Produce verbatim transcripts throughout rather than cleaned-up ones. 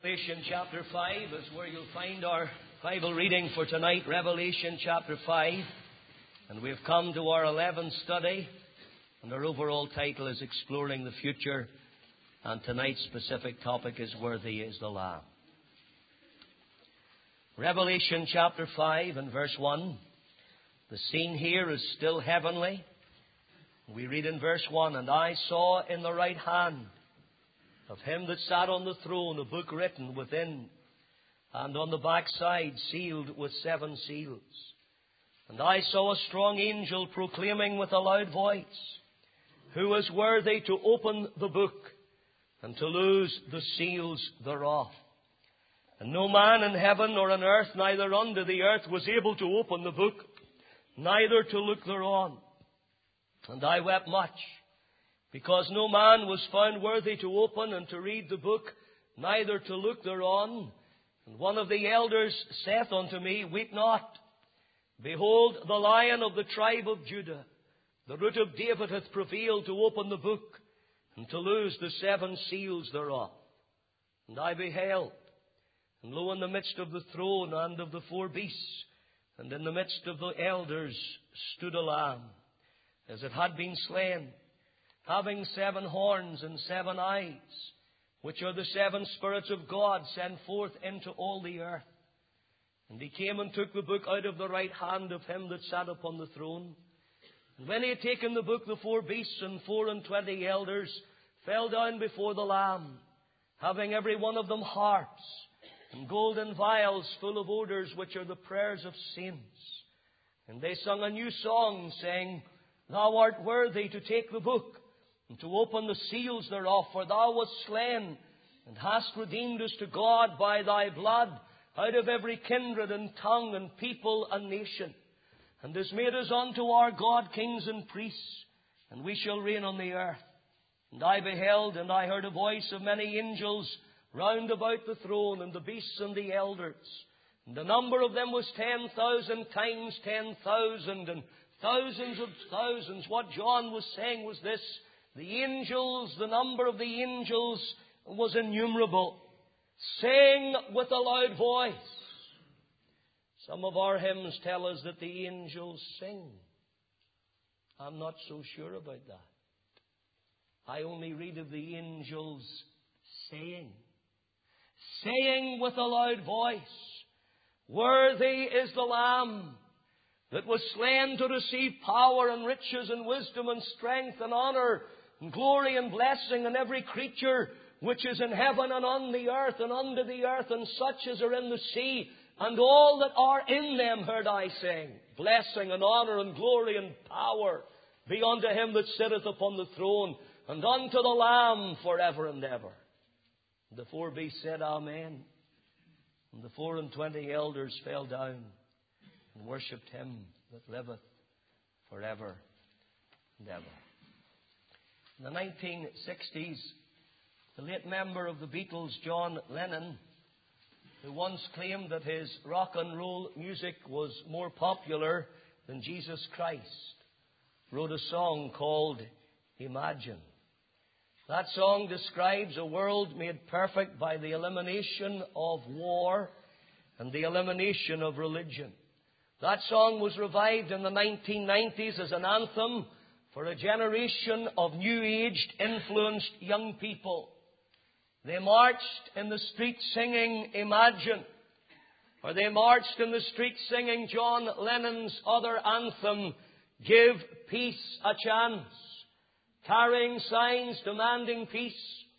Revelation chapter five is where you'll find our Bible reading for tonight, Revelation chapter five. And we've come to our eleventh study, and our overall title is Exploring the Future. And tonight's specific topic is Worthy is the Lamb. Revelation chapter five and verse one. The scene here is still heavenly. We read in verse one, "And I saw in the right hand of him that sat on the throne a book written within, and on the backside sealed with seven seals. And I saw a strong angel proclaiming with a loud voice, Who is worthy to open the book and to loose the seals thereof? And no man in heaven nor on earth, neither under the earth, was able to open the book, neither to look thereon. And I wept much, because no man was found worthy to open and to read the book, neither to look thereon. And one of the elders saith unto me, Weep not. Behold, the Lion of the tribe of Judah, the Root of David, hath prevailed to open the book and to loose the seven seals thereof. And I beheld, and lo, in the midst of the throne and of the four beasts, and in the midst of the elders, stood a lamb, as it had been slain, having seven horns and seven eyes, which are the seven spirits of God sent forth into all the earth. And he came and took the book out of the right hand of him that sat upon the throne. And when he had taken the book, the four beasts and four and twenty elders fell down before the Lamb, having every one of them harps and golden vials full of odors, which are the prayers of saints. And they sung a new song, saying, Thou art worthy to take the book and to open the seals thereof, for thou wast slain, and hast redeemed us to God by thy blood out of every kindred and tongue and people and nation, and hast made us unto our God kings and priests, and we shall reign on the earth. And I beheld, and I heard a voice of many angels round about the throne, and the beasts and the elders. And the number of them was ten thousand times ten thousand, and thousands of thousands. What John was saying was this: the angels, the number of the angels was innumerable, saying with a loud voice. Some of our hymns tell us that the angels sing. I'm not so sure about that. I only read of the angels saying. Saying with a loud voice, Worthy is the Lamb that was slain to receive power and riches and wisdom and strength and honor and glory and blessing, and every creature which is in heaven and on the earth and under the earth, and such as are in the sea, and all that are in them, heard I sing, Blessing and honor and glory and power be unto him that sitteth upon the throne, and unto the Lamb forever and ever. And the four beasts said, Amen. And the four and twenty elders fell down and worshipped him that liveth forever and ever. In the nineteen sixties, the late member of the Beatles, John Lennon, who once claimed that his rock and roll music was more popular than Jesus Christ, wrote a song called Imagine. That song describes a world made perfect by the elimination of war and the elimination of religion. That song was revived in the nineteen nineties as an anthem for a generation of new-aged, influenced young people. They marched in the streets singing Imagine, or they marched in the streets singing John Lennon's other anthem, Give Peace a Chance, carrying signs demanding peace,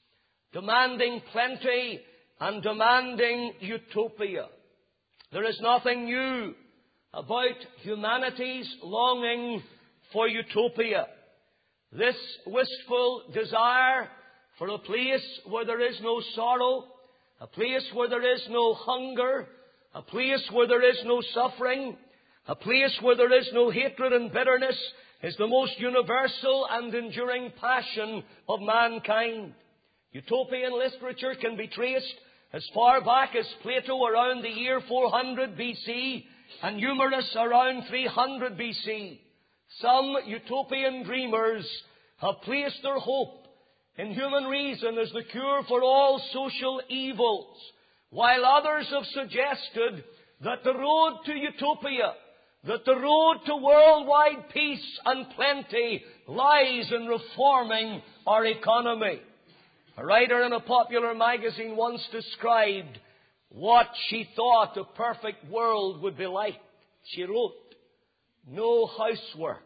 demanding plenty, and demanding utopia. There is nothing new about humanity's longing for utopia. This wistful desire for a place where there is no sorrow, a place where there is no hunger, a place where there is no suffering, a place where there is no hatred and bitterness, is the most universal and enduring passion of mankind. Utopian literature can be traced as far back as Plato around the year four hundred B C and Eumerus around three hundred B C. Some utopian dreamers have placed their hope in human reason as the cure for all social evils, while others have suggested that the road to utopia, that the road to worldwide peace and plenty lies in reforming our economy. A writer in a popular magazine once described what she thought a perfect world would be like. She wrote, "No housework,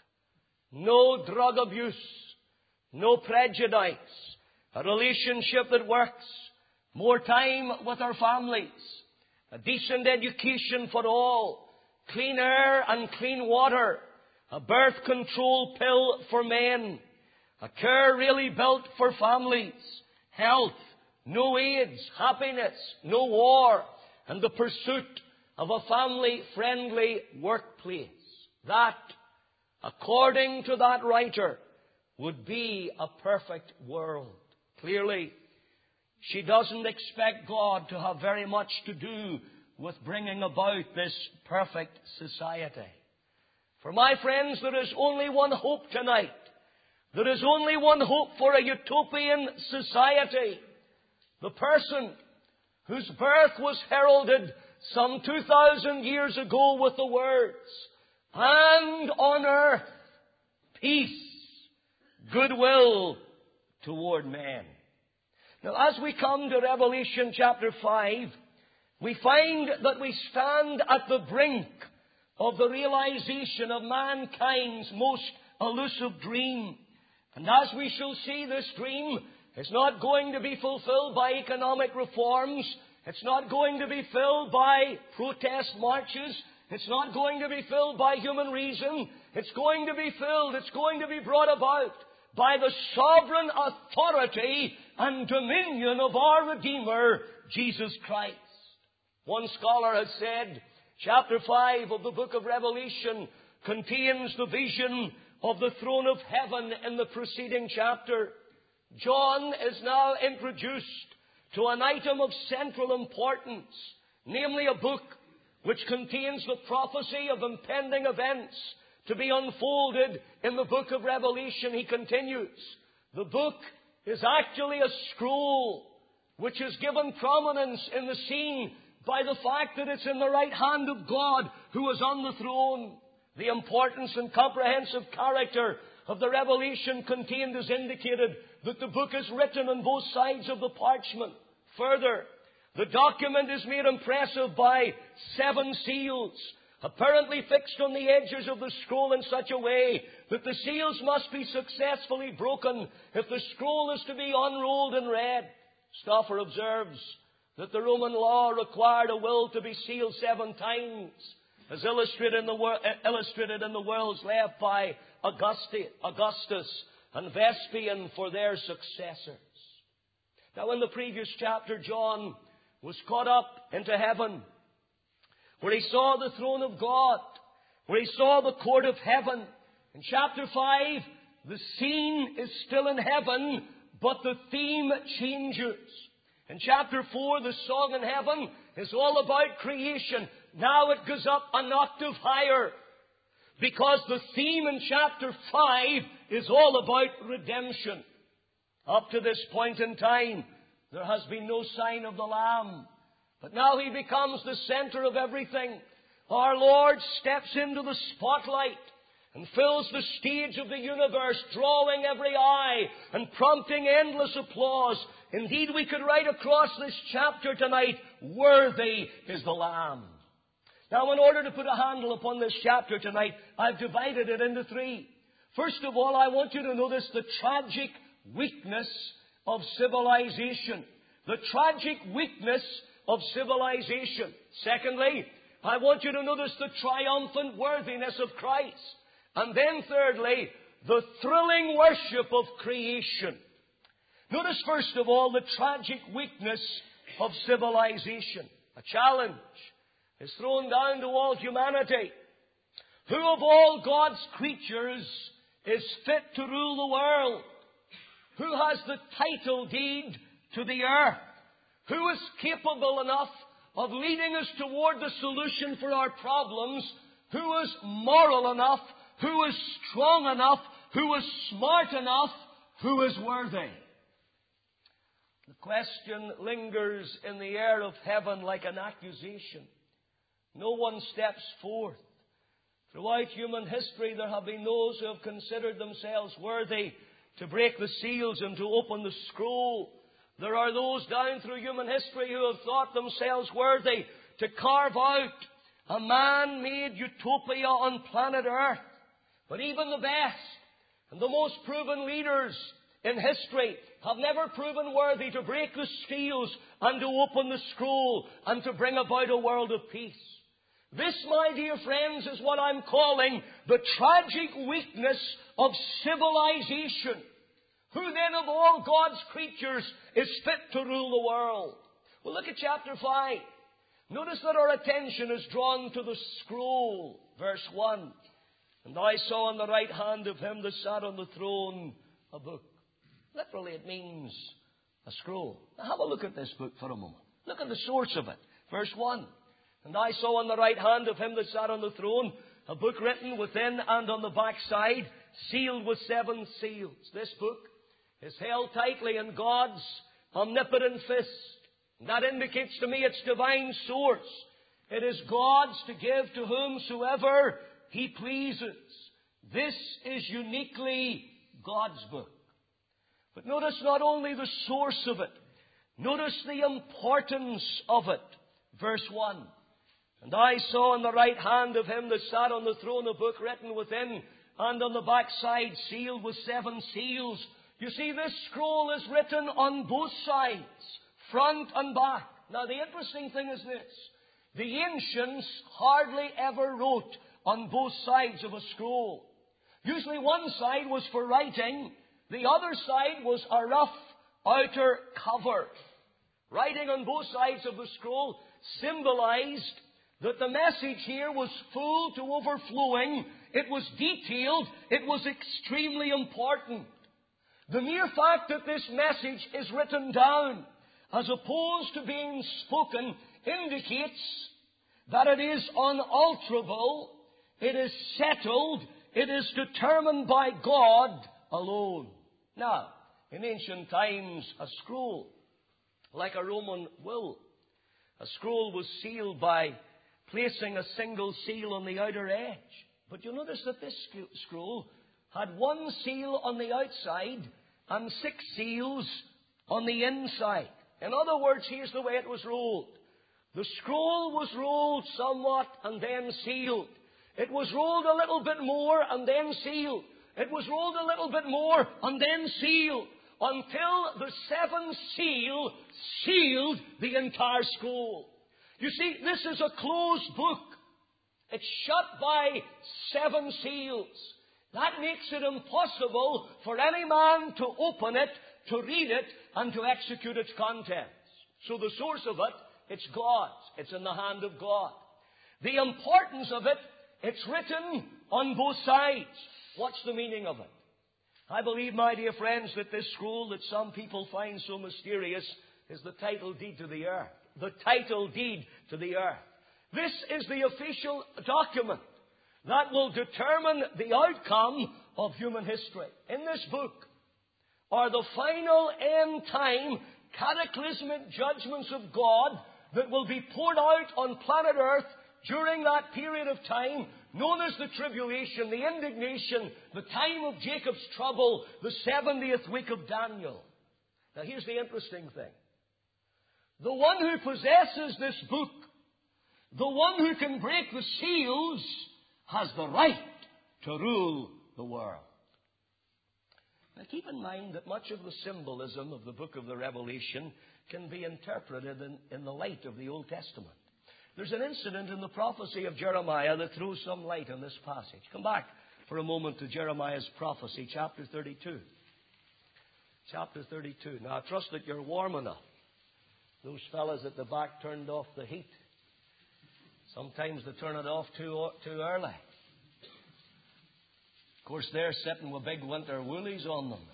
no drug abuse, no prejudice, a relationship that works, more time with our families, a decent education for all, clean air and clean water, a birth control pill for men, a care really built for families, health, no AIDS, happiness, no war, and the pursuit of a family-friendly workplace." That, according to that writer, would be a perfect world. Clearly, she doesn't expect God to have very much to do with bringing about this perfect society. For my friends, there is only one hope tonight. There is only one hope for a utopian society. The person whose birth was heralded some two thousand years ago with the words, "And on earth, peace, goodwill toward men." Now, as we come to Revelation chapter five, we find that we stand at the brink of the realization of mankind's most elusive dream. And as we shall see, this dream is not going to be fulfilled by economic reforms. It's not going to be filled by protest marches. It's not going to be filled by human reason. It's going to be filled, it's going to be brought about by the sovereign authority and dominion of our Redeemer, Jesus Christ. One scholar has said, chapter five of the book of Revelation contains the vision of the throne of heaven in the preceding chapter. John is now introduced to an item of central importance, namely a book which contains the prophecy of impending events to be unfolded in the book of Revelation. He continues, the book is actually a scroll which is given prominence in the scene by the fact that it's in the right hand of God who is on the throne. The importance and comprehensive character of the revelation contained is indicated that the book is written on both sides of the parchment. Further, the document is made impressive by seven seals, apparently fixed on the edges of the scroll in such a way that the seals must be successfully broken if the scroll is to be unrolled and read. Stauffer observes that the Roman law required a will to be sealed seven times, as illustrated in the, wor- illustrated in the wills left by Augusti, Augustus and Vespasian for their successors. Now, in the previous chapter, John was caught up into heaven, where he saw the throne of God, where he saw the court of heaven. In chapter five, the scene is still in heaven, but the theme changes. In chapter four, the song in heaven is all about creation. Now it goes up an octave higher, because the theme in chapter five is all about redemption. Up to this point in time, there has been no sign of the Lamb. But now he becomes the center of everything. Our Lord steps into the spotlight and fills the stage of the universe, drawing every eye and prompting endless applause. Indeed, we could write across this chapter tonight, "Worthy is the Lamb." Now, in order to put a handle upon this chapter tonight, I've divided it into three. First of all, I want you to notice the tragic weakness of civilization. The tragic weakness of civilization. Secondly, I want you to notice the triumphant worthiness of Christ. And then thirdly, the thrilling worship of creation. Notice first of all the tragic weakness of civilization. A challenge is thrown down to all humanity. Who of all God's creatures is fit to rule the world? Who has the title deed to the earth? Who is capable enough of leading us toward the solution for our problems? Who is moral enough? Who is strong enough? Who is smart enough? Who is worthy? The question lingers in the air of heaven like an accusation. No one steps forth. Throughout human history, there have been those who have considered themselves worthy to break the seals and to open the scroll. There are those down through human history who have thought themselves worthy to carve out a man-made utopia on planet Earth. But even the best and the most proven leaders in history have never proven worthy to break the seals and to open the scroll and to bring about a world of peace. This, my dear friends, is what I'm calling the tragic weakness of civilization. Who then of all God's creatures is fit to rule the world? Well, look at chapter five. Notice that our attention is drawn to the scroll. Verse one. And I saw in the right hand of him that sat on the throne a book. Literally it means a scroll. Now have a look at this book for a moment. Look at the source of it. Verse one. And I saw on the right hand of him that sat on the throne a book written within and on the backside, sealed with seven seals. This book is held tightly in God's omnipotent fist. And that indicates to me its divine source. It is God's to give to whomsoever He pleases. This is uniquely God's book. But notice not only the source of it, notice the importance of it. Verse one. And I saw in the right hand of him that sat on the throne a book written within and on the backside sealed with seven seals. You see, this scroll is written on both sides, front and back. Now, the interesting thing is this. The ancients hardly ever wrote on both sides of a scroll. Usually one side was for writing, the other side was a rough outer cover. Writing on both sides of the scroll symbolized that the message here was full to overflowing, it was detailed, it was extremely important. The mere fact that this message is written down as opposed to being spoken indicates that it is unalterable, it is settled, it is determined by God alone. Now, in ancient times, a scroll, like a Roman will, a scroll was sealed by placing a single seal on the outer edge. But you'll notice that this scroll had one seal on the outside and six seals on the inside. In other words, here's the way it was rolled. The scroll was rolled somewhat and then sealed. It was rolled a little bit more and then sealed. It was rolled a little bit more and then sealed until the seventh seal sealed the entire scroll. You see, this is a closed book. It's shut by seven seals. That makes it impossible for any man to open it, to read it, and to execute its contents. So the source of it, it's God's. It's in the hand of God. The importance of it, it's written on both sides. What's the meaning of it? I believe, my dear friends, that this scroll that some people find so mysterious is the title deed to the earth. The title deed to the earth. This is the official document that will determine the outcome of human history. In this book are the final end time cataclysmic judgments of God that will be poured out on planet Earth during that period of time known as the tribulation, the indignation, the time of Jacob's trouble, the seventieth week of Daniel. Now here's the interesting thing. The one who possesses this book, the one who can break the seals, has the right to rule the world. Now keep in mind that much of the symbolism of the book of the Revelation can be interpreted in, in the light of the Old Testament. There's an incident in the prophecy of Jeremiah that throws some light on this passage. Come back for a moment to Jeremiah's prophecy, chapter thirty-two. Chapter thirty-two. Now I trust that you're warm enough. Those fellas at the back turned off the heat. Sometimes they turn it off too, too early. Of course, they're sitting with big winter woolies on them.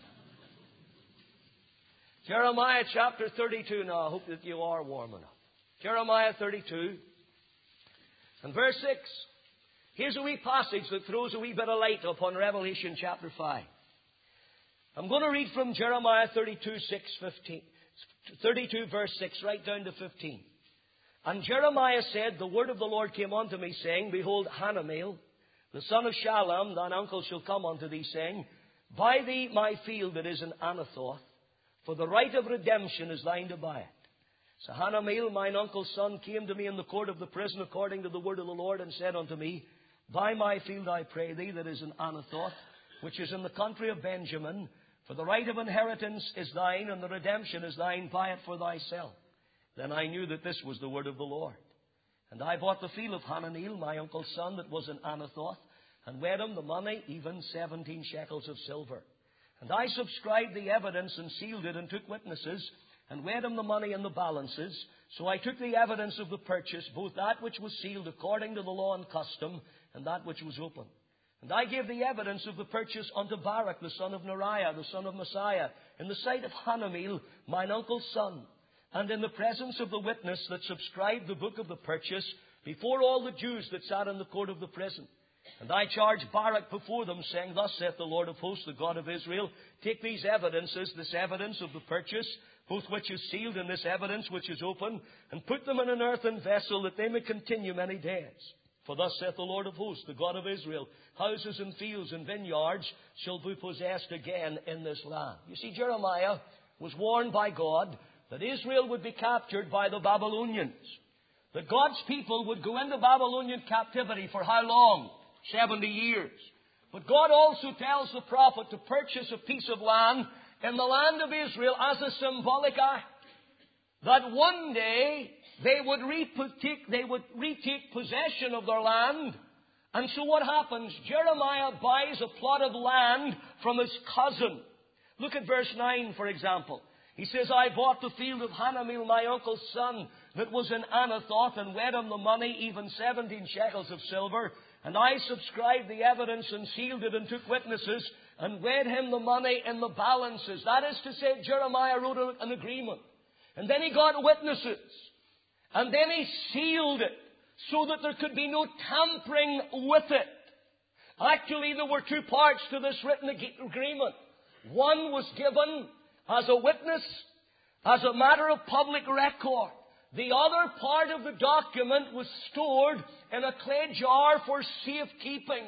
Jeremiah chapter thirty-two. Now, I hope that you are warm enough. Jeremiah thirty-two and verse six. Here's a wee passage that throws a wee bit of light upon Revelation chapter five. I'm going to read from Jeremiah thirty-two, six, fifteen, thirty-two verse six, right down to fifteen. And Jeremiah said, the word of the Lord came unto me, saying, Behold, Hanamel, the son of Shallum, thine uncle, shall come unto thee, saying, Buy thee my field that is in Anathoth, for the right of redemption is thine to buy it. So Hanamel, mine uncle's son, came to me in the court of the prison according to the word of the Lord, and said unto me, Buy my field, I pray thee, that is in Anathoth, which is in the country of Benjamin, for the right of inheritance is thine, and the redemption is thine, buy it for thyself. Then I knew that this was the word of the Lord. And I bought the field of Hananeel, my uncle's son, that was in Anathoth, and weighed him the money, even seventeen shekels of silver. And I subscribed the evidence, and sealed it, and took witnesses, and weighed him the money in the balances. So I took the evidence of the purchase, both that which was sealed according to the law and custom, and that which was open. And I gave the evidence of the purchase unto Barak, the son of Neriah, the son of Messiah, in the sight of Hanameel, mine uncle's son, and in the presence of the witness that subscribed the book of the purchase, before all the Jews that sat in the court of the prison. And I charged Barak before them, saying, Thus saith the Lord of hosts, the God of Israel, Take these evidences, this evidence of the purchase, both which is sealed and this evidence which is open, and put them in an earthen vessel, that they may continue many days. For thus saith the Lord of hosts, the God of Israel, Houses and fields and vineyards shall be possessed again in this land. You see, Jeremiah was warned by God that Israel would be captured by the Babylonians. That God's people would go into Babylonian captivity for how long? seventy years. But God also tells the prophet to purchase a piece of land in the land of Israel as a symbolic act. That one day they would retake, they would retake possession of their land. And so what happens? Jeremiah buys a plot of land from his cousin. Look at verse nine, for example. He says, I bought the field of Hanameel, my uncle's son, that was in Anathoth, and weighed him the money, even seventeen shekels of silver. And I subscribed the evidence, and sealed it, and took witnesses, and weighed him the money in the balances. That is to say, Jeremiah wrote an agreement. And then he got witnesses. And then he sealed it, so that there could be no tampering with it. Actually, there were two parts to this written agreement. One was given as a witness, as a matter of public record. The other part of the document was stored in a clay jar for safekeeping.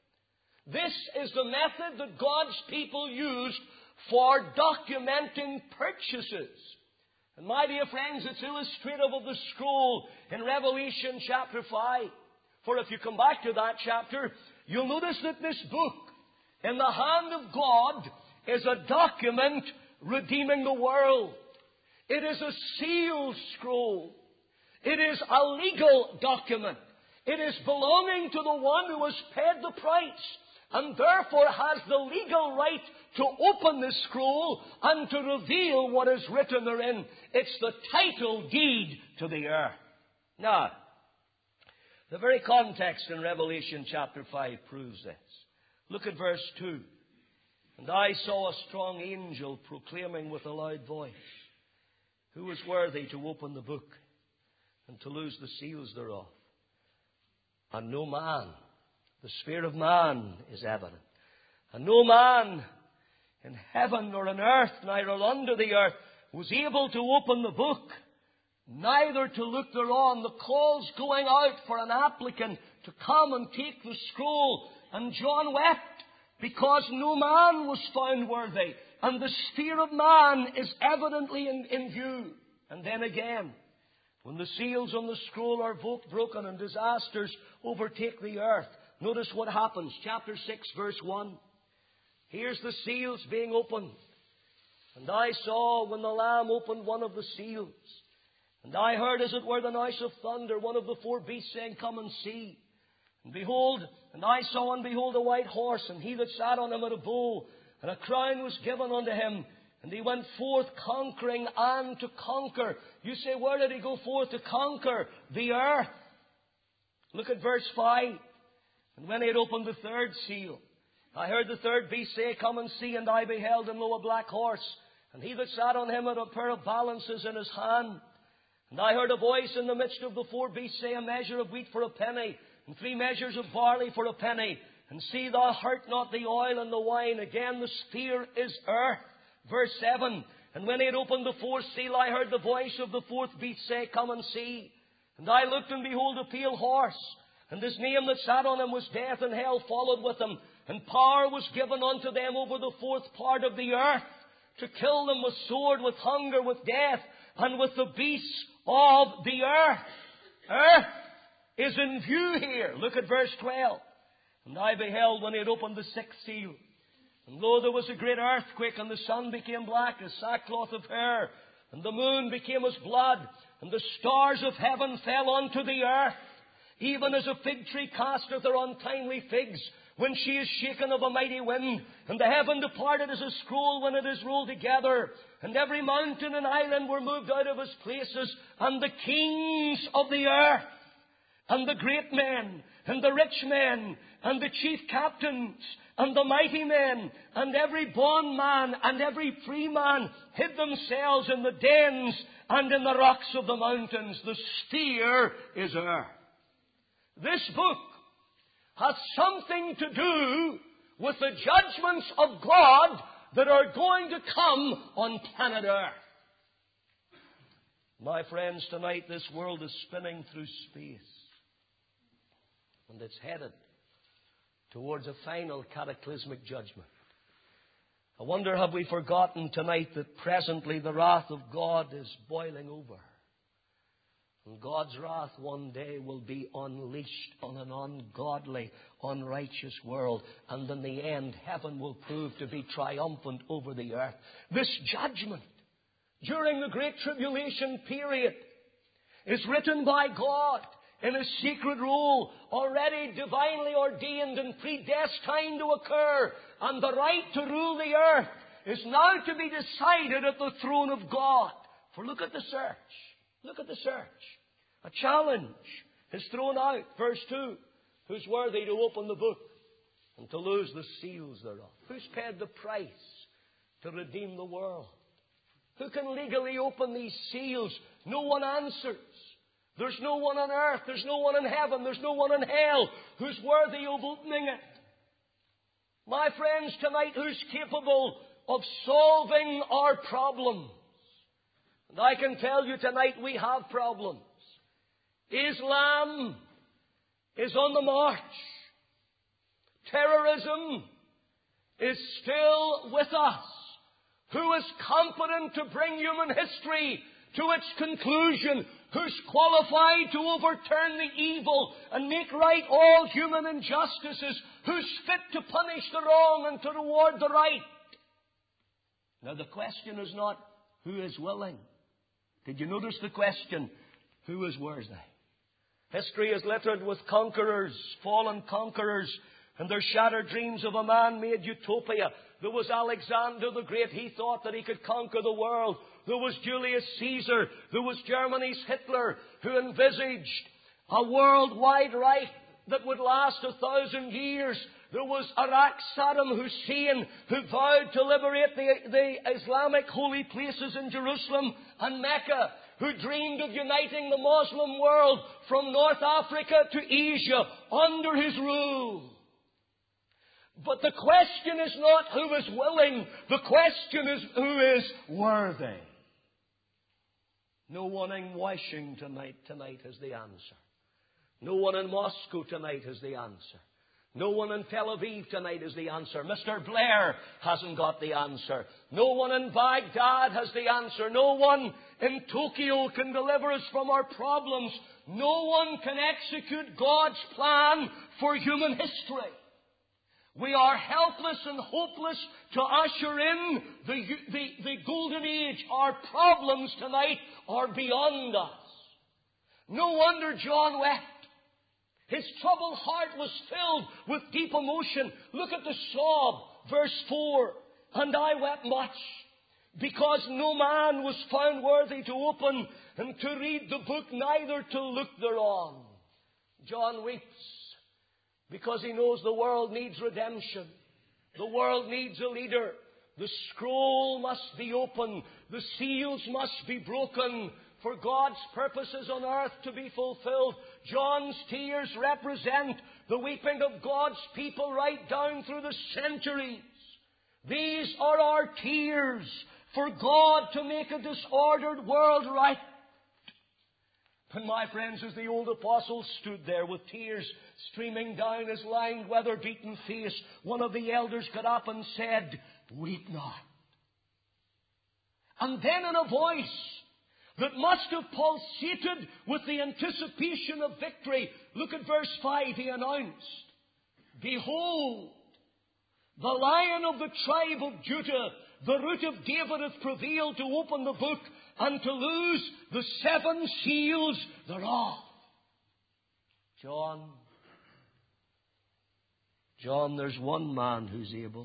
This is the method that God's people used for documenting purchases. And my dear friends, it's illustrative of the scroll in Revelation chapter five. For if you come back to that chapter, you'll notice that this book, in the hand of God, is a document redeeming the world. It is a sealed scroll. It is a legal document. It is belonging to the one who has paid the price, and therefore has the legal right to open this scroll and to reveal what is written therein. It's the title deed to the earth. Now, the very context in Revelation chapter five proves this. Look at verse two. And I saw a strong angel proclaiming with a loud voice, Who is worthy to open the book and to loose the seals thereof? And no man, the sphere of man is evident. And no man in heaven nor on earth, neither under the earth, was able to open the book, neither to look thereon. The call's going out for an applicant to come and take the scroll. And John wept, because no man was found worthy. And the sphere of man is evidently in, in view. And then again, when the seals on the scroll are both broken and disasters overtake the earth, notice what happens. Chapter six, verse one. Here's the seals being opened. And I saw when the Lamb opened one of the seals. And I heard, as it were, the noise of thunder, one of the four beasts saying, Come and see. And behold, and I saw and behold a white horse, and he that sat on him had a bow, and a crown was given unto him. And he went forth conquering and to conquer. You say, where did he go forth to conquer? The earth. Look at verse five. And when he had opened the third seal, I heard the third beast say, Come and see. And I beheld, and lo, a black horse. And he that sat on him had a pair of balances in his hand. And I heard a voice in the midst of the four beasts say, A measure of wheat for a penny, and three measures of barley for a penny. And see thou hurt not the oil and the wine. Again, the sphere is earth. Verse seven. And when he had opened the fourth seal, I heard the voice of the fourth beast say, Come and see. And I looked, and behold, a pale horse. And his name that sat on him was Death, and hell followed with him. And power was given unto them over the fourth part of the earth, to kill them with sword, with hunger, with death, and with the beasts of the earth. Earth is in view here. Look at verse twelve. And I beheld when he had opened the sixth seal. And lo, there was a great earthquake, and the sun became black as sackcloth of hair, and the moon became as blood, and the stars of heaven fell unto the earth, even as a fig tree casteth her untimely figs, when she is shaken of a mighty wind. And the heaven departed as a scroll when it is rolled together, and every mountain and island were moved out of his places, and the kings of the earth, and the great men, and the rich men, and the chief captains, and the mighty men, and every bondman, and every free man, hid themselves in the dens and in the rocks of the mountains. The sphere is earth. This book has something to do with the judgments of God that are going to come on planet Earth. My friends, tonight this world is spinning through space, and it's headed towards a final cataclysmic judgment. I wonder, have we forgotten tonight that presently the wrath of God is boiling over? And God's wrath one day will be unleashed on an ungodly, unrighteous world. And in the end, heaven will prove to be triumphant over the earth. This judgment during the Great Tribulation period is written by God in a secret rule, already divinely ordained and predestined to occur. And the right to rule the earth is now to be decided at the throne of God. For look at the search. Look at the search. A challenge is thrown out. Verse two. Who's worthy to open the book and to lose the seals thereof? Who's paid the price to redeem the world? Who can legally open these seals? No one answers. There's no one on earth. There's no one in heaven. There's no one in hell who's worthy of opening it. My friends, tonight, who's capable of solving our problems? And I can tell you tonight we have problems. Islam is on the march. Terrorism is still with us. Who is competent to bring human history to its conclusion? Who's qualified to overturn the evil and make right all human injustices? Who's fit to punish the wrong and to reward the right? Now the question is not who is willing. Did you notice the question? Who is worthy? History is littered with conquerors, fallen conquerors, and their shattered dreams of a man-made utopia. There was Alexander the Great. He thought that he could conquer the world. There was Julius Caesar. There was Germany's Hitler, who envisaged a worldwide Reich that would last a thousand years. There was Iraq's Saddam Hussein, who vowed to liberate the, the Islamic holy places in Jerusalem and Mecca, who dreamed of uniting the Muslim world from North Africa to Asia under his rule. But the question is not who is willing. The question is who is worthy. No one in Washington tonight, tonight has the answer. No one in Moscow tonight has the answer. No one in Tel Aviv tonight has the answer. Mister Blair hasn't got the answer. No one in Baghdad has the answer. No one in Tokyo can deliver us from our problems. No one can execute God's plan for human history. We are helpless and hopeless to usher in the, the, the golden age. Our problems tonight are beyond us. No wonder John wept. His troubled heart was filled with deep emotion. Look at the sob, verse four. And I wept much, because no man was found worthy to open and to read the book, neither to look thereon. John weeps because he knows the world needs redemption. The world needs a leader. The scroll must be opened. The seals must be broken for God's purposes on earth to be fulfilled. John's tears represent the weeping of God's people right down through the centuries. These are our tears for God to make a disordered world right. And my friends, as the old apostle stood there with tears streaming down his lined, weather-beaten face, one of the elders got up and said, "Weep not." And then in a voice that must have pulsated with the anticipation of victory, look at verse five, he announced, "Behold, the Lion of the tribe of Judah, the Root of David, hath prevailed to open the book and to loose the seven seals thereof." John, John, there's one man who's able.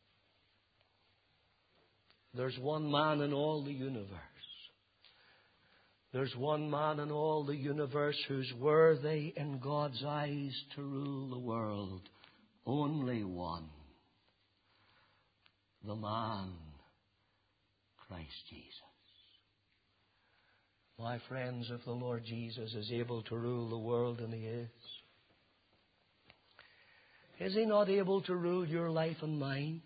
There's one man in all the universe. There's one man in all the universe who's worthy in God's eyes to rule the world. Only one. The man, Christ Jesus. My friends, if the Lord Jesus is able to rule the world, and He is, is He not able to rule your life and mine?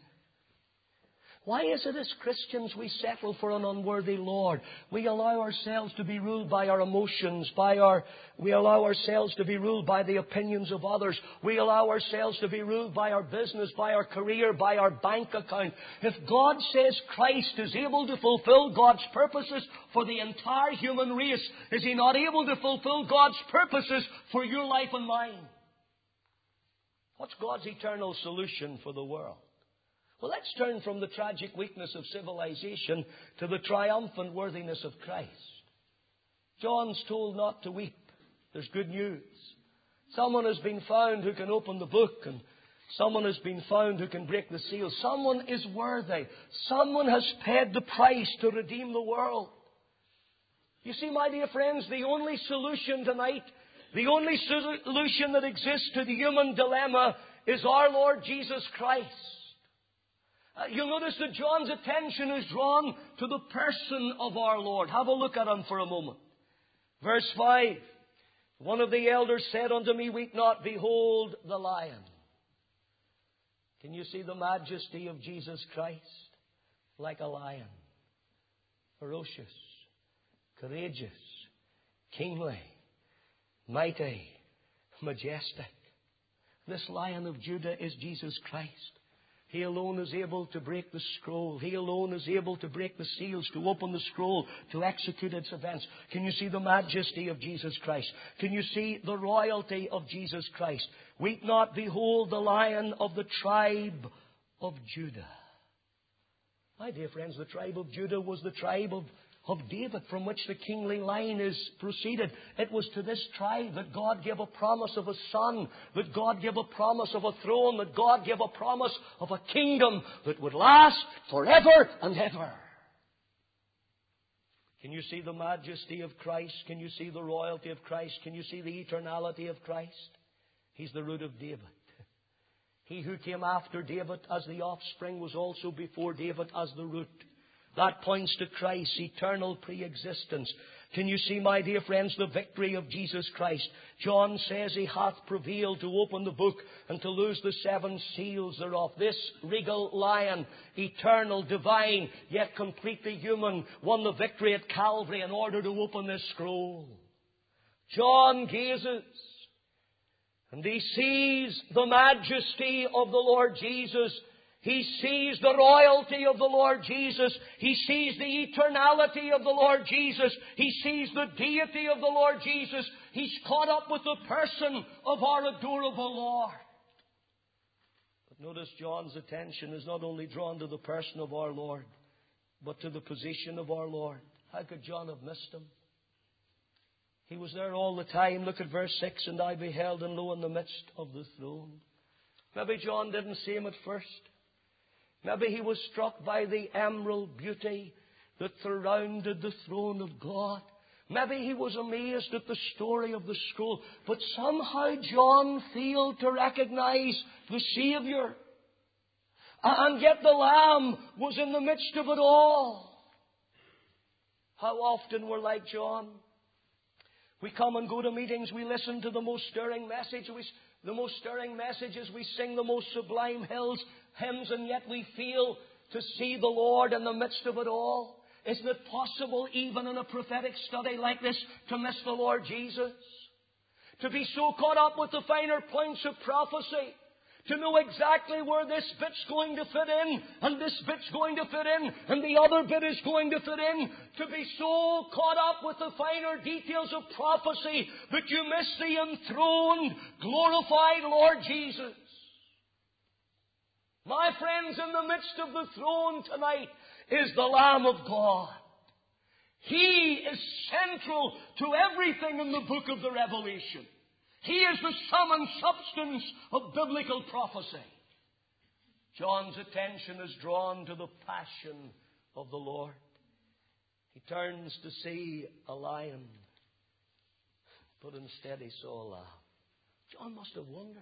Why is it as Christians we settle for an unworthy Lord? We allow ourselves to be ruled by our emotions, by our, we allow ourselves to be ruled by the opinions of others. We allow ourselves to be ruled by our business, by our career, by our bank account. If God says Christ is able to fulfill God's purposes for the entire human race, is He not able to fulfill God's purposes for your life and mine? What's God's eternal solution for the world? Well, let's turn from the tragic weakness of civilization to the triumphant worthiness of Christ. John's told not to weep. There's good news. Someone has been found who can open the book, and someone has been found who can break the seal. Someone is worthy. Someone has paid the price to redeem the world. You see, my dear friends, the only solution tonight, the only solution that exists to the human dilemma is our Lord Jesus Christ. Uh, you'll notice that John's attention is drawn to the person of our Lord. Have a look at Him for a moment. Verse five. One of the elders said unto me, "Weep not, behold the Lion." Can you see the majesty of Jesus Christ? Like a lion. Ferocious, courageous, kingly, mighty, majestic. This Lion of Judah is Jesus Christ. He alone is able to break the scroll. He alone is able to break the seals, to open the scroll, to execute its events. Can you see the majesty of Jesus Christ? Can you see the royalty of Jesus Christ? Weep not, behold the Lion of the tribe of Judah. My dear friends, the tribe of Judah was the tribe of of David, from which the kingly line is proceeded. It was to this tribe that God gave a promise of a son, that God gave a promise of a throne, that God gave a promise of a kingdom that would last forever and ever. Can you see the majesty of Christ? Can you see the royalty of Christ? Can you see the eternality of Christ? He's the root of David. He who came after David as the offspring was also before David as the root. That points to Christ's eternal pre-existence. Can you see, my dear friends, the victory of Jesus Christ? John says He hath prevailed to open the book and to loose the seven seals thereof. This regal Lion, eternal, divine, yet completely human, won the victory at Calvary in order to open this scroll. John gazes and he sees the majesty of the Lord Jesus. He sees the royalty of the Lord Jesus. He sees the eternality of the Lord Jesus. He sees the deity of the Lord Jesus. He's caught up with the person of our adorable Lord. But notice John's attention is not only drawn to the person of our Lord, but to the position of our Lord. How could John have missed Him? He was there all the time. Look at verse six. "And I beheld, and lo, in the midst of the throne." Maybe John didn't see Him at first. Maybe he was struck by the emerald beauty that surrounded the throne of God. Maybe he was amazed at the story of the scroll. But somehow John failed to recognize the Savior. And yet the Lamb was in the midst of it all. How often we're like John. We come and go to meetings. We listen to the most stirring message. We, the most stirring messages. We sing the most sublime hymns, hymns, and yet we fail to see the Lord in the midst of it all? Isn't it possible, even in a prophetic study like this, to miss the Lord Jesus? To be so caught up with the finer points of prophecy, to know exactly where this bit's going to fit in, and this bit's going to fit in, and the other bit is going to fit in. To be so caught up with the finer details of prophecy that you miss the enthroned, glorified Lord Jesus. My friends, in the midst of the throne tonight is the Lamb of God. He is central to everything in the book of the Revelation. He is the sum and substance of biblical prophecy. John's attention is drawn to the passion of the Lord. He turns to see a lion, but instead he saw a lamb. John must have wondered.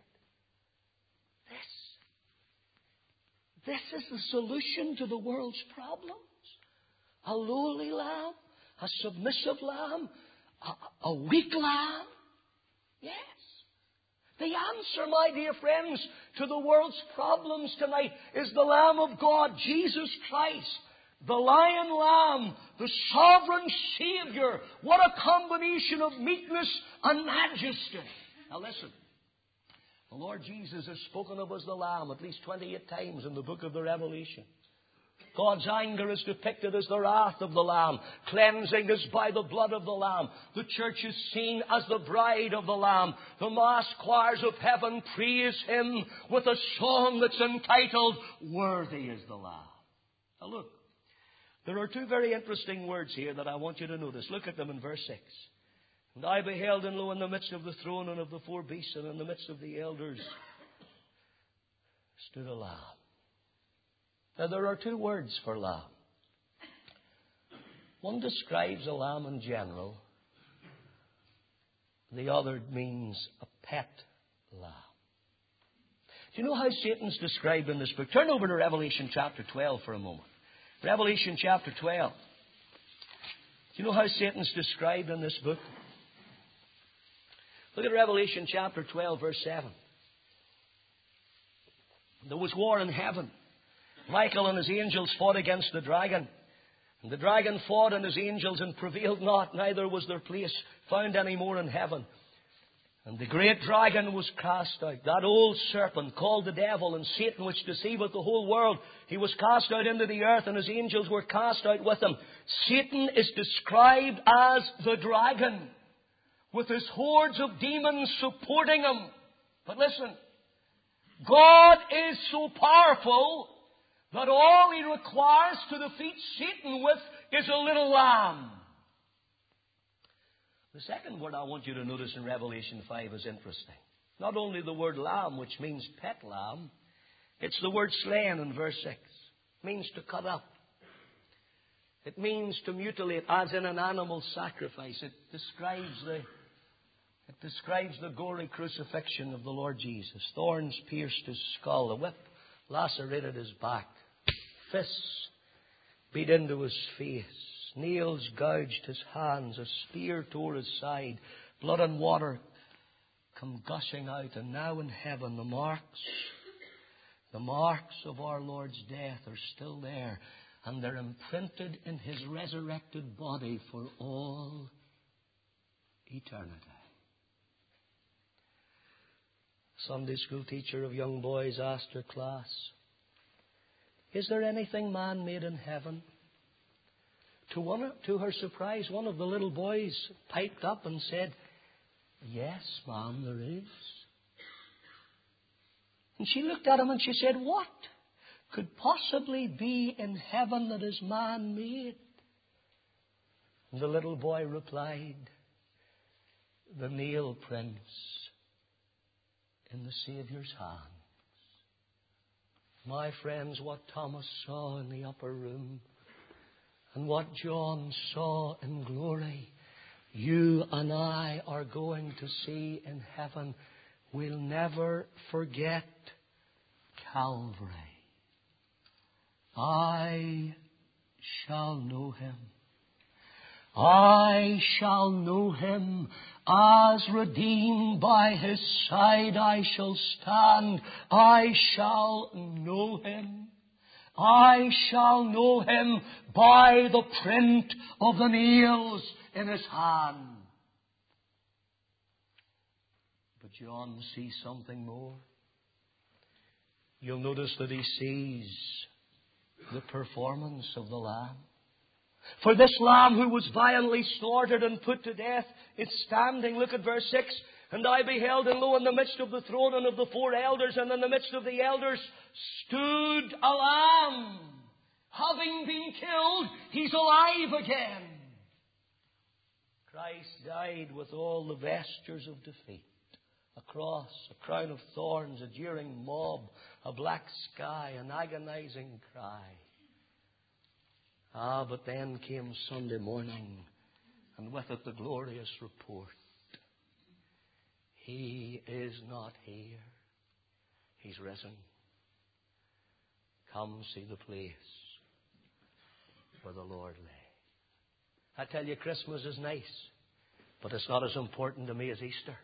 This, this is the solution to the world's problems. A lowly lamb, a submissive lamb, a, a weak lamb. Yes. The answer, my dear friends, to the world's problems tonight is the Lamb of God, Jesus Christ, the Lion Lamb, the sovereign Savior. What a combination of meekness and majesty. Now listen, the Lord Jesus is spoken of as the Lamb at least twenty-eight times in the book of the Revelation. God's anger is depicted as the wrath of the Lamb. Cleansing is by the blood of the Lamb. The church is seen as the bride of the Lamb. The mass choirs of heaven praise Him with a song that's entitled, Worthy is the Lamb. Now look, there are two very interesting words here that I want you to notice. Look at them in verse six. And I beheld, and lo, in the midst of the throne and of the four beasts and in the midst of the elders stood a Lamb. Now, there are two words for lamb. One describes a lamb in general. The other means a pet lamb. Do you know how Satan's described in this book? Turn over to Revelation chapter twelve for a moment. Revelation chapter twelve. Do you know how Satan's described in this book? Look at Revelation chapter twelve, verse seven. There was war in heaven. Michael and his angels fought against the dragon. And the dragon fought and his angels and prevailed not, neither was their place found any more in heaven. And the great dragon was cast out, that old serpent called the devil and Satan, which deceiveth the whole world. He was cast out into the earth, and his angels were cast out with him. Satan is described as the dragon, with his hordes of demons supporting him. But listen, God is so powerful that all He requires to defeat Satan with is a little lamb. The second word I want you to notice in Revelation five is interesting. Not only the word lamb, which means pet lamb, it's the word slain in verse six. It means to cut up. It means to mutilate, as in an animal sacrifice. It describes the, it describes the gory crucifixion of the Lord Jesus. Thorns pierced His skull. A whip lacerated His back. Fists beat into His face. Nails gouged His hands. A spear tore His side. Blood and water come gushing out. And now in heaven the marks, the marks of our Lord's death are still there. And they're imprinted in His resurrected body for all eternity. Sunday school teacher of young boys asked her class, is there anything man-made in heaven? To, one, to her surprise, one of the little boys piped up and said, yes, ma'am, there is. And she looked at him and she said, what could possibly be in heaven that is man-made? And the little boy replied, the nail prints in the Saviour's hand. My friends, what Thomas saw in the upper room and what John saw in glory, you and I are going to see in heaven. We'll never forget Calvary. I shall know Him. I shall know Him. As redeemed by His side I shall stand. I shall know Him. I shall know him by the print of the nails in his hand. But John sees something more. You'll notice that he sees the performance of the Lamb. For this Lamb who was violently slaughtered and put to death is standing. Look at verse six. And I beheld, and lo, in the midst of the throne and of the four elders, and in the midst of the elders, stood a Lamb. Having been killed, he's alive again. Christ died with all the vestures of defeat. A cross, a crown of thorns, a jeering mob, a black sky, an agonizing cry. Ah, but then came Sunday morning, and with it the glorious report. He is not here. He's risen. Come see the place where the Lord lay. I tell you, Christmas is nice, but it's not as important to me as Easter.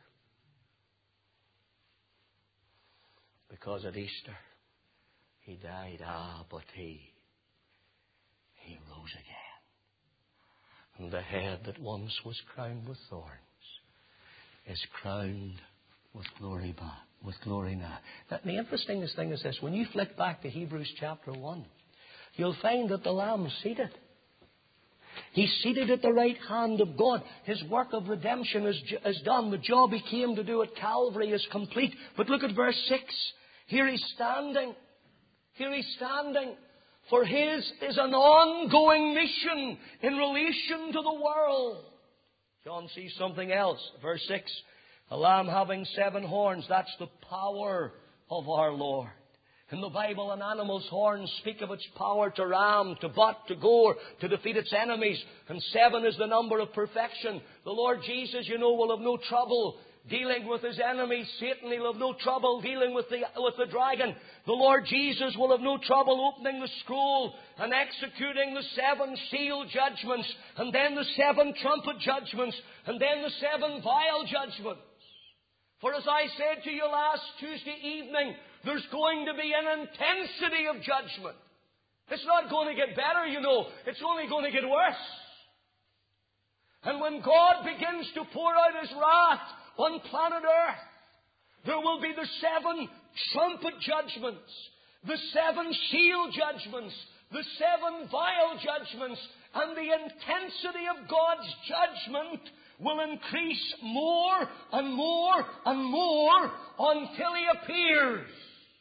Because at Easter, he died. Ah, but he, he rose again. And the head that once was crowned with thorns is crowned with glory back, with glory now. Now, the interesting thing is this. When you flick back to Hebrews chapter one, you'll find that the Lamb is seated. He's seated at the right hand of God. His work of redemption is, is done. The job he came to do at Calvary is complete. But look at verse six. Here he's standing. Here he's standing. For his is an ongoing mission in relation to the world. John sees something else. Verse six. A lamb having seven horns. That's the power of our Lord. In the Bible, an animal's horns speak of its power to ram, to butt, to gore, to defeat its enemies. And seven is the number of perfection. The Lord Jesus, you know, will have no trouble dealing with his enemies. Satan, he'll have no trouble dealing with the, with the dragon. The Lord Jesus will have no trouble opening the scroll and executing the seven seal judgments, and then the seven trumpet judgments, and then the seven vial judgments. For as I said to you last Tuesday evening, there's going to be an intensity of judgment. It's not going to get better, you know. It's only going to get worse. And when God begins to pour out his wrath on planet Earth, there will be the seven trumpet judgments, the seven seal judgments, the seven vial judgments, and the intensity of God's judgment will increase more and more and more until he appears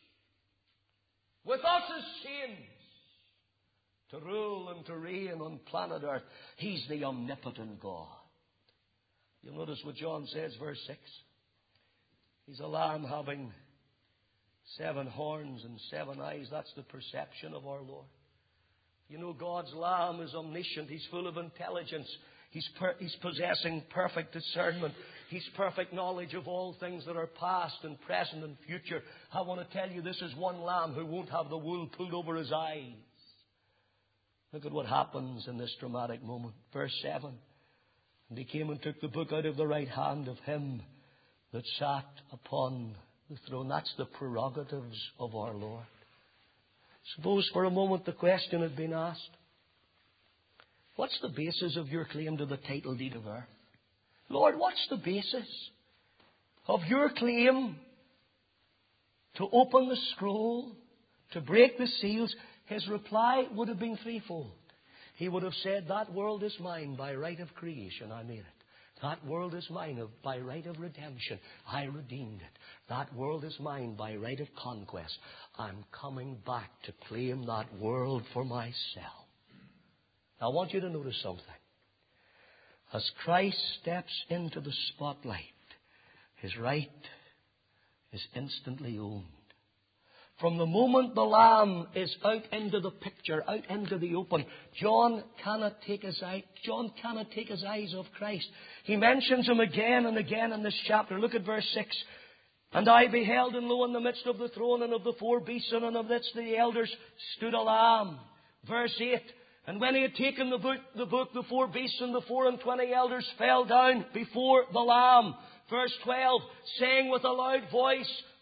with us as saints to rule and to reign on planet Earth. He's the omnipotent God. You'll notice what John says, verse six. He's a lamb having seven horns and seven eyes. That's the perception of our Lord. You know, God's lamb is omniscient. He's full of intelligence. He's, per- he's possessing perfect discernment. He's perfect knowledge of all things that are past and present and future. I want to tell you, this is one lamb who won't have the wool pulled over his eyes. Look at what happens in this dramatic moment. Verse seven. And he came and took the book out of the right hand of him that sat upon the throne. That's the prerogatives of our Lord. Suppose for a moment the question had been asked, what's the basis of your claim to the title deed of earth? Lord, what's the basis of your claim to open the scroll, to break the seals? His reply would have been threefold. He would have said, that world is mine by right of creation. I made it. That world is mine of, by right of redemption. I redeemed it. That world is mine by right of conquest. I'm coming back to claim that world for myself. Now, I want you to notice something. As Christ steps into the spotlight, his right is instantly owned. From the moment the Lamb is out into the picture, out into the open, John cannot take his eye, John cannot take his eyes off Christ. He mentions him again and again in this chapter. Look at verse six. And I beheld, and lo, in the midst of the throne and of the four beasts and in the midst of the elders stood a Lamb. Verse eight. And when he had taken the book, the book, the four beasts and the four and twenty elders fell down before the Lamb. Verse twelve, saying with a loud voice,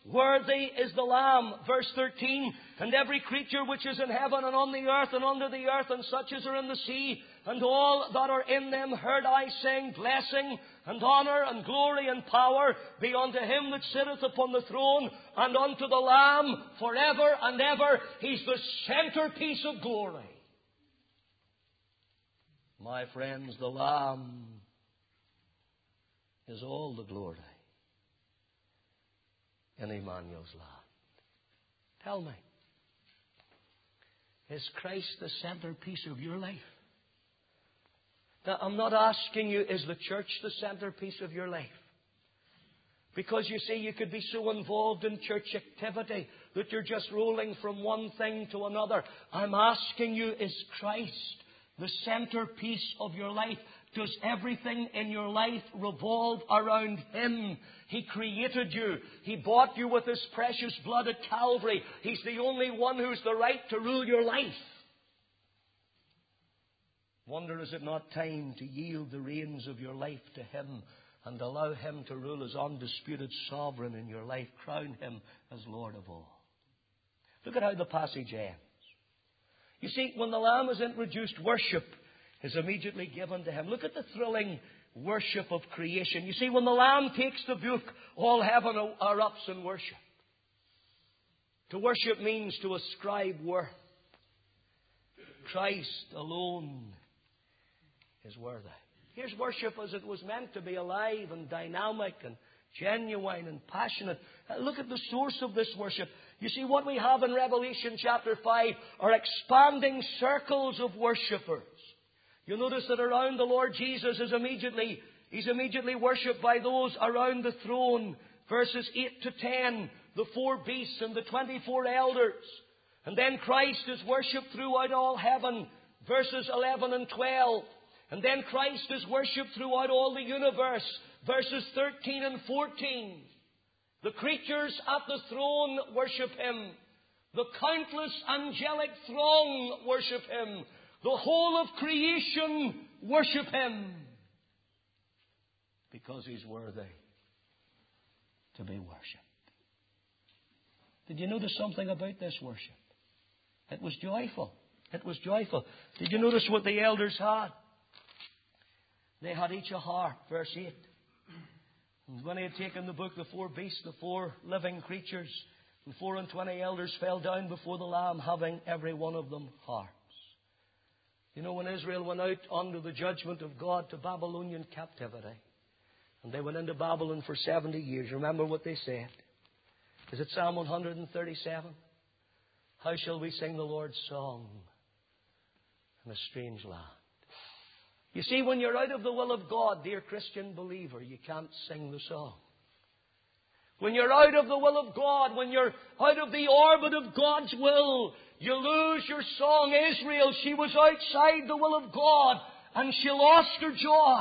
Worthy is the Lamb. Verse thirteen, and every creature which is in heaven and on the earth and under the earth and such as are in the sea and all that are in them heard I saying, blessing and honour and glory and power be unto him that sitteth upon the throne and unto the Lamb forever and ever. He's the centerpiece of glory. My friends, the Lamb is all the glory in Emmanuel's land. Tell me, is Christ the centerpiece of your life? Now, I'm not asking you, is the church the centerpiece of your life? Because you see, you could be so involved in church activity that you're just rolling from one thing to another. I'm asking you, is Christ the centerpiece of your life? Does everything in your life revolve around Him? He created you. He bought you with His precious blood at Calvary. He's the only one who's the right to rule your life. Wonder, is it not time to yield the reins of your life to Him and allow Him to rule as undisputed sovereign in your life? Crown Him as Lord of all. Look at how the passage ends. You see, when the Lamb is introduced, worship is immediately given to Him. Look at the thrilling worship of creation. You see, when the Lamb takes the book, all heaven erupts in worship. To worship means to ascribe worth. Christ alone is worthy. Here's worship as it was meant to be, alive and dynamic and genuine and passionate. Uh, look at the source of this worship. You see, what we have in Revelation chapter five are expanding circles of worshippers. You'll notice that around the Lord Jesus is immediately, He's immediately worshipped by those around the throne. Verses eight to ten, the four beasts and the twenty-four elders. And then Christ is worshipped throughout all heaven. Verses eleven and twelve. And then Christ is worshipped throughout all the universe. Verses thirteen and fourteen. The creatures at the throne worship Him. The countless angelic throng worship Him. The whole of creation worship Him. Because He's worthy to be worshipped. Did you notice something about this worship? It was joyful. It was joyful. Did you notice what the elders had? They had each a harp, verse eight. And when He had taken the book, the four beasts, the four living creatures, and four and twenty elders fell down before the Lamb, having every one of them harps. You know, when Israel went out under the judgment of God to Babylonian captivity, and they went into Babylon for seventy years, remember what they said? Is it Psalm one hundred thirty-seven? How shall we sing the Lord's song in a strange land? You see, when you're out of the will of God, dear Christian believer, you can't sing the song. When you're out of the will of God, when you're out of the orbit of God's will, you lose your song. Israel, she was outside the will of God, and she lost her joy.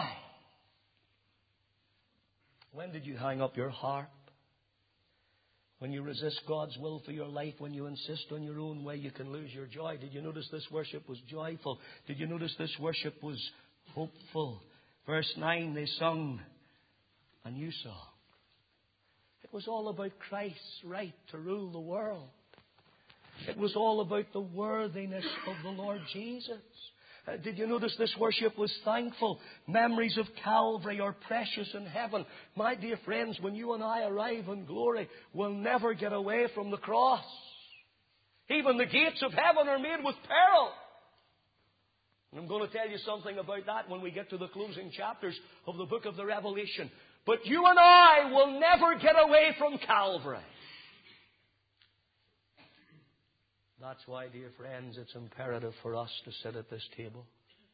When did you hang up your harp? When you resist God's will for your life, when you insist on your own way, you can lose your joy. Did you notice this worship was joyful? Did you notice this worship was hopeful? Verse nine, they sung a new song. It was all about Christ's right to rule the world. It was all about the worthiness of the Lord Jesus. Uh, did you notice this worship was thankful? Memories of Calvary are precious in heaven. My dear friends, when you and I arrive in glory, we'll never get away from the cross. Even the gates of heaven are made with peril. And I'm going to tell you something about that when we get to the closing chapters of the book of the Revelation. But you and I will never get away from Calvary. That's why, dear friends, it's imperative for us to sit at this table.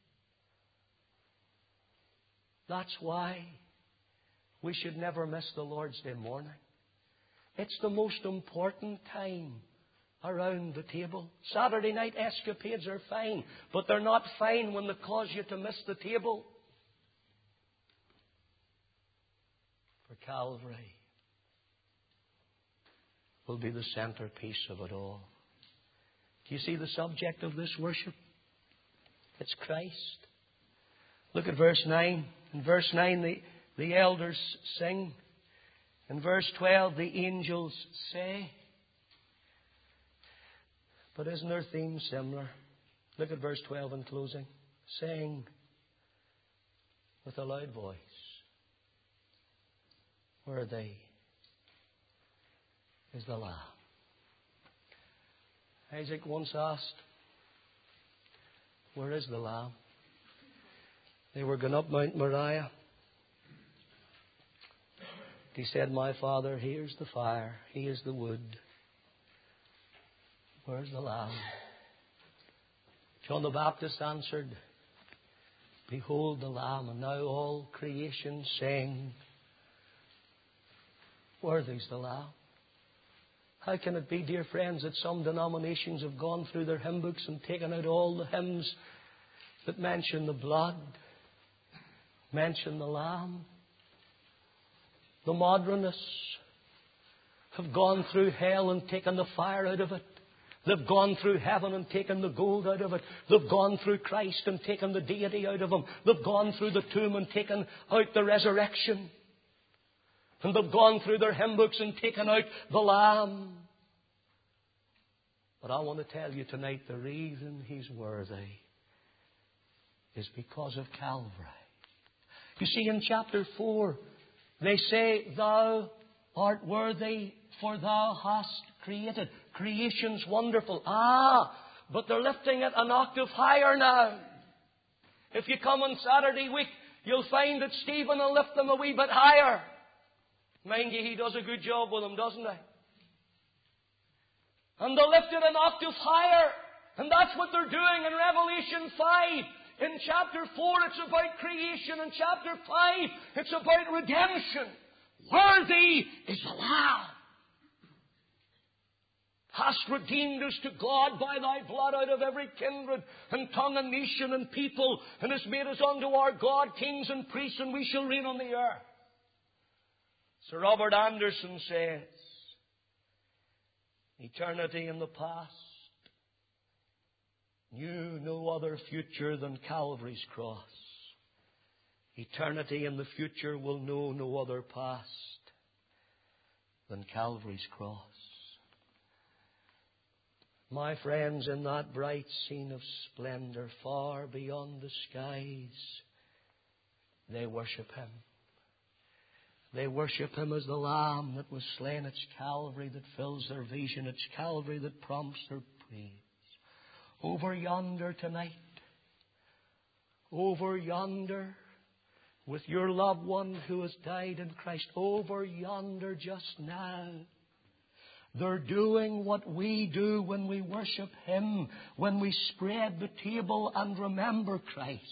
That's why we should never miss the Lord's Day morning. It's the most important time around the table. Saturday night escapades are fine, but they're not fine when they cause you to miss the table. For Calvary will be the centerpiece of it all. Do you see the subject of this worship? It's Christ. Look at verse nine. In verse nine, the, the elders sing. In verse twelve, the angels say. But isn't their theme similar? Look at verse twelve in closing. Saying with a loud voice, worthy is the Lamb. Isaac once asked, where is the Lamb? They were going up Mount Moriah. He said, my Father, here's the fire, he is the wood. Where's the Lamb? John the Baptist answered, behold the Lamb. And now all creation sing, worthy's the Lamb. How can it be, dear friends, that some denominations have gone through their hymn books and taken out all the hymns that mention the blood, mention the Lamb? The modernists have gone through hell and taken the fire out of it. They've gone through heaven and taken the gold out of it. They've gone through Christ and taken the deity out of him. They've gone through the tomb and taken out the resurrection. And they've gone through their hymn books and taken out the Lamb. But I want to tell you tonight, the reason he's worthy is because of Calvary. You see, in chapter four, they say, thou art worthy, for thou hast created. Creation's wonderful. Ah, but they're lifting it an octave higher now. If you come on Saturday week, you'll find that Stephen will lift them a wee bit higher. Mind you, he does a good job with them, doesn't he? And they'll lift it an octave higher. And that's what they're doing in Revelation five. In chapter four, it's about creation. In chapter five, it's about redemption. Worthy is the Lamb. Hast redeemed us to God by thy blood out of every kindred and tongue and nation and people, and hast made us unto our God kings and priests, and we shall reign on the earth. Sir Robert Anderson says, eternity in the past knew no other future than Calvary's cross. Eternity in the future will know no other past than Calvary's cross. My friends, in that bright scene of splendor far beyond the skies, they worship him. They worship him as the Lamb that was slain. It's Calvary that fills their vision. It's Calvary that prompts their praise. Over yonder tonight, over yonder, with your loved one who has died in Christ, over yonder just now, they're doing what we do when we worship him, when we spread the table and remember Christ.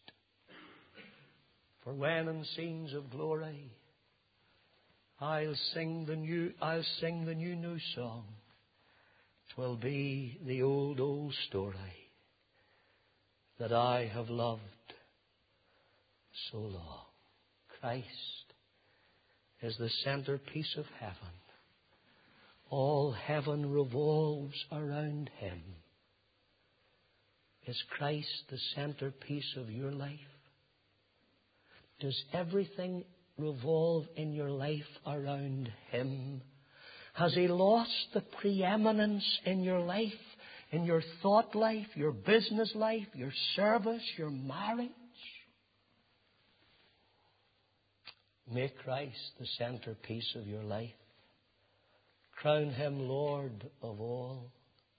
For when in scenes of glory, I'll sing the new, I'll sing the new, new song. 'Twill be the old, old story that I have loved so long. Christ is the centerpiece of heaven. All heaven revolves around him. Is Christ the centerpiece of your life? Does everything revolve in your life around him? Has he lost the preeminence in your life, in your thought life, your business life, your service, your marriage? Make Christ the centerpiece of your life. Crown him Lord of all.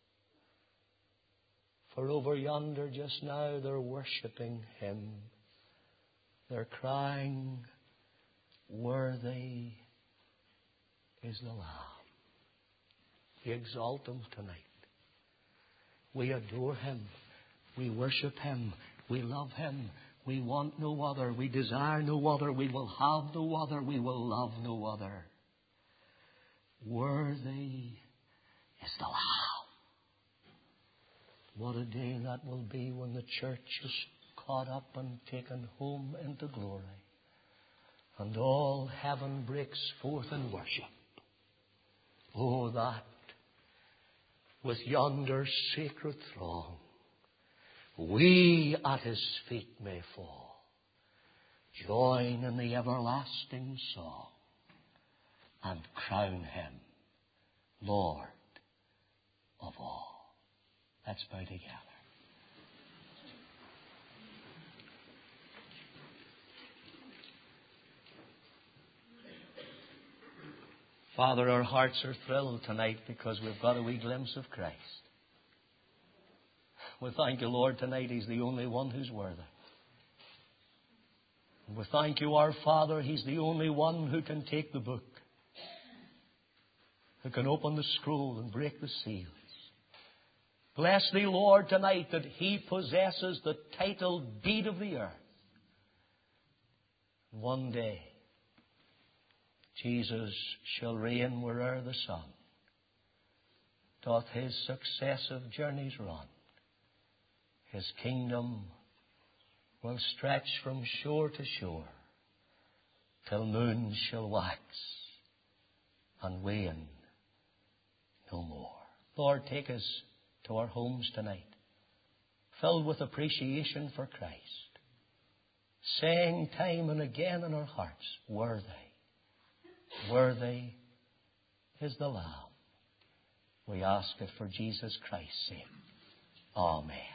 For over yonder just now they're worshipping him. They're crying, worthy is the Lamb. We exalt him tonight. We adore him. We worship him. We love him. We want no other. We desire no other. We will have no other. We will love no other. Worthy is the Lamb. What a day that will be when the church is caught up and taken home into glory. And all heaven breaks forth in worship. Oh, that with yonder sacred throng, we at his feet may fall, join in the everlasting song. and crown Him Lord of all. Let's bow together. Father, our hearts are thrilled tonight because we've got a wee glimpse of Christ. We thank you, Lord, tonight He's the only one who's worthy. And we thank you, our Father, He's the only one who can take the book, who can open the scroll and break the seals. Bless Thee, Lord, tonight that He possesses the title deed of the earth. One day, Jesus shall reign where'er the sun doth His successive journeys run. His kingdom will stretch from shore to shore till moon shall wax and wane no more. Lord, take us to our homes tonight, filled with appreciation for Christ, saying time and again in our hearts, worthy, worthy is the Lamb. We ask it for Jesus Christ's sake. Amen.